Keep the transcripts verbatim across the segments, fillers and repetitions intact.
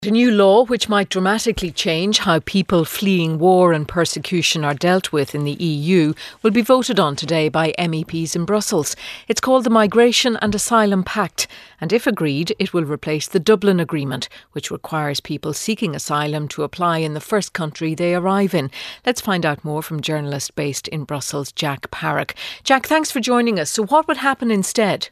A new law which might dramatically change how people fleeing war and persecution are dealt with in the E U will be voted on today by M E Ps in Brussels. It's called the Migration and Asylum Pact, and if agreed, it will replace the Dublin Agreement, which requires people seeking asylum to apply in the first country they arrive in. Let's find out more from journalist based in Brussels, Jack Parrock. Jack, thanks for joining us. So what would happen instead?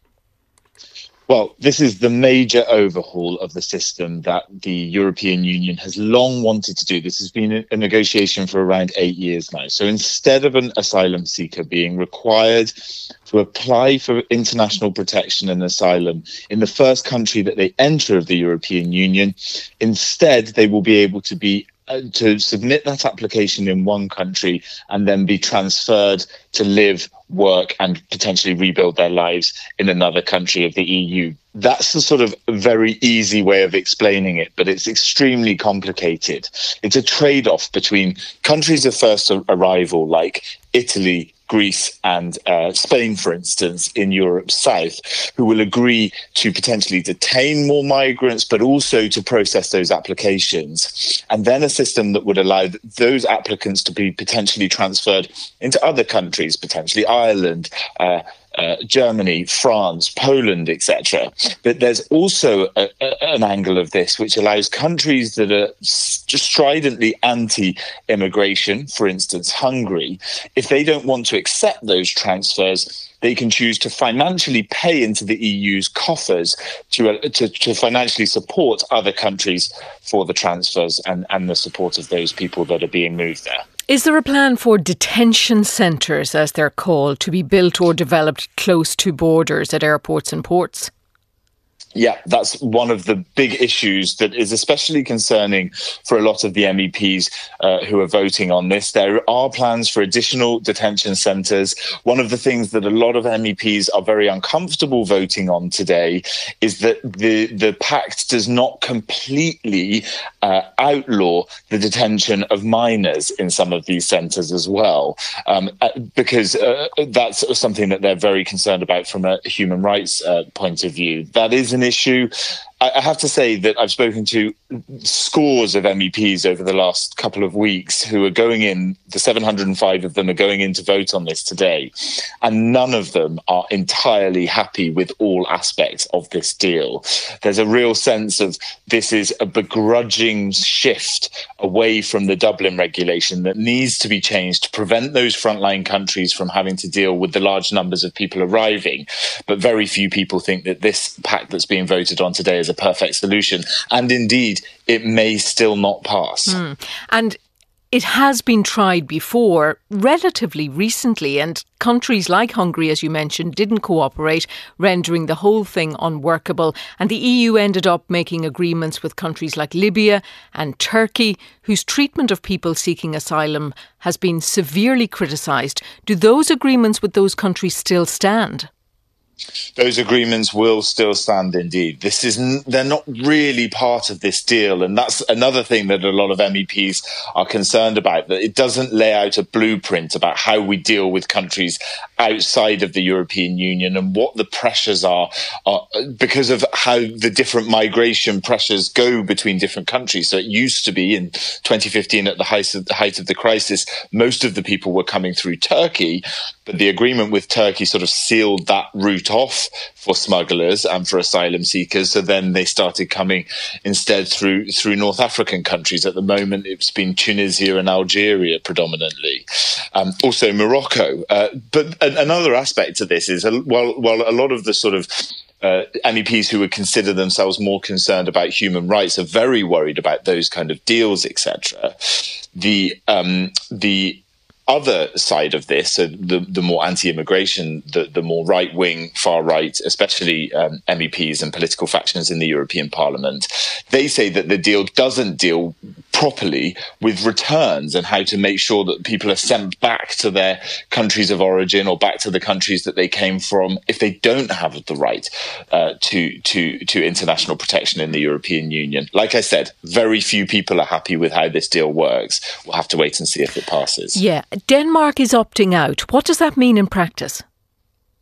Well, this is the major overhaul of the system that the European Union has long wanted to do. This has been a negotiation for around eight years now. So instead of an asylum seeker being required to apply for international protection and asylum in the first country that they enter of the European Union, instead they will be able to be to submit that application in one country and then be transferred to live, work and potentially rebuild their lives in another country of the E U. That's the sort of very easy way of explaining it, but it's extremely complicated. It's a trade-off between countries of first arrival like Italy, Greece and uh, Spain, for instance, in Europe's south, who will agree to potentially detain more migrants, but also to process those applications. And then a system that would allow those applicants to be potentially transferred into other countries, potentially Ireland, uh, Uh, Germany, France, Poland, et cetera. But there's also a, a, an angle of this which allows countries that are just stridently anti-immigration, for instance, Hungary, if they don't want to accept those transfers, they can choose to financially pay into the E U's coffers to, uh, to, to financially support other countries for the transfers and, and the support of those people that are being moved there. Is there a plan for detention centres, as they're called, to be built or developed close to borders at airports and ports? Yeah, that's one of the big issues that is especially concerning for a lot of the M E Ps uh, who are voting on this. There are plans for additional detention centres. One of the things that a lot of M E Ps are very uncomfortable voting on today is that the, the pact does not completely uh, outlaw the detention of minors in some of these centres as well, um, because uh, that's something that they're very concerned about from a human rights uh, point of view. That is an issue. I have to say that I've spoken to scores of M E Ps over the last couple of weeks who are going in, the seven hundred five of them are going in to vote on this today, and none of them are entirely happy with all aspects of this deal. There's a real sense of this is a begrudging shift away from the Dublin regulation that needs to be changed to prevent those frontline countries from having to deal with the large numbers of people arriving. But very few people think that this pact that's being voted on today is a perfect solution. And indeed, it may still not pass. Mm. And it has been tried before, relatively recently, and countries like Hungary, as you mentioned, didn't cooperate, rendering the whole thing unworkable. And the E U ended up making agreements with countries like Libya and Turkey, whose treatment of people seeking asylum has been severely criticised. Do those agreements with those countries still stand? Those agreements will still stand indeed. This is n- they're not really part of this deal, and that's another thing that a lot of M E Ps are concerned about, that it doesn't lay out a blueprint about how we deal with countries outside of the European Union and what the pressures are, are because of how the different migration pressures go between different countries. So it used to be in twenty fifteen, at the height of the, height of the crisis, most of the people were coming through Turkey, but the agreement with Turkey sort of sealed that route off for smugglers and for asylum seekers. So then they started coming instead through through North African countries. At the moment, it's been Tunisia and Algeria predominantly. Um, also Morocco. Uh, but another aspect to this is, while, while a lot of the sort of Uh, M E Ps who would consider themselves more concerned about human rights are very worried about those kind of deals, et cetera. The um, the other side of this, so the, the more anti-immigration, the, the more right-wing, far-right, especially um, M E Ps and political factions in the European Parliament, they say that the deal doesn't deal properly with returns and how to make sure that people are sent back to their countries of origin or back to the countries that they came from if they don't have the right uh, to, to, to international protection in the European Union. Like I said, very few people are happy with how this deal works. We'll have to wait and see if it passes. Yeah. Denmark is opting out. What does that mean in practice?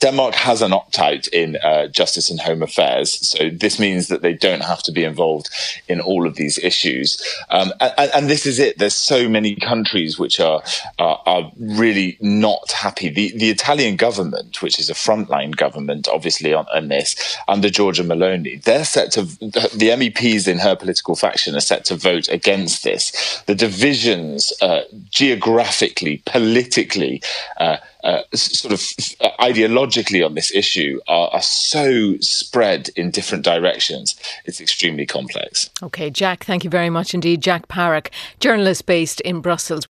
Denmark has an opt-out in uh, Justice and Home Affairs, so this means that they don't have to be involved in all of these issues. Um, and, and this is it. There's so many countries which are are, are really not happy. The, the Italian government, which is a frontline government, obviously on, on this, under Giorgia Meloni, they're set to, the M E Ps in her political faction are set to vote against this. The divisions uh, geographically, politically, uh, Uh, sort of uh, ideologically on this issue are, are so spread in different directions. It's extremely complex. OK, Jack, thank you very much indeed. Jack Parrock, journalist based in Brussels.